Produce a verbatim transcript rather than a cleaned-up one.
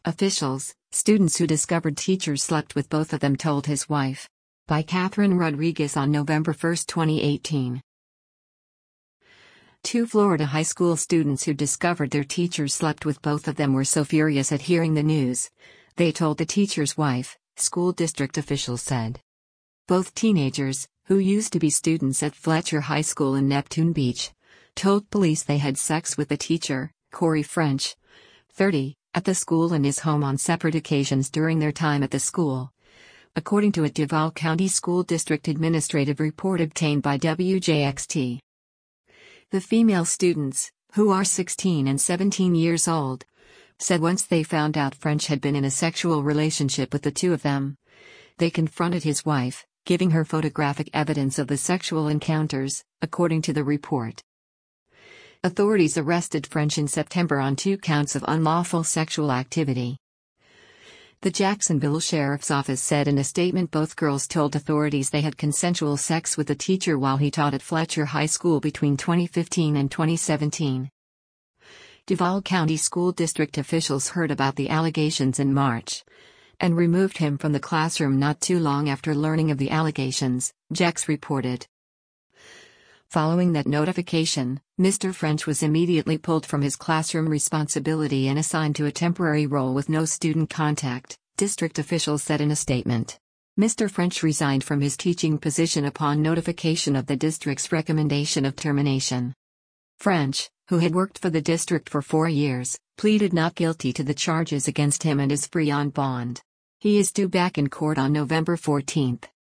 Officials, students who discovered teachers slept with both of them told his wife. By Catherine Rodriguez on November first, twenty eighteen. Two Florida high school students who discovered their teachers slept with both of them were so furious at hearing the news. They told the teacher's wife, school district officials said. Both teenagers, who used to be students at Fletcher High School in Neptune Beach, told police they had sex with the teacher, Corey French, thirty, at the school and his home on separate occasions during their time at the school. According to a Duval County School District administrative report obtained by W J X T. The female students, who are sixteen and seventeen years old, said once they found out French had been in a sexual relationship with the two of them, they confronted his wife, giving her photographic evidence of the sexual encounters, according to the report. Authorities arrested French in September on two counts of unlawful sexual activity. The Jacksonville Sheriff's Office said in a statement both girls told authorities they had consensual sex with the teacher while he taught at Fletcher High School between twenty fifteen and twenty seventeen. Duval County School District officials heard about the allegations in March and removed him from the classroom not too long after learning of the allegations, Jex reported. Following that notification, Mister French was immediately pulled from his classroom responsibility and assigned to a temporary role with no student contact, district officials said in a statement. Mister French resigned from his teaching position upon notification of the district's recommendation of termination. French, who had worked for the district for four years, pleaded not guilty to the charges against him and is free on bond. He is due back in court on November fourteenth.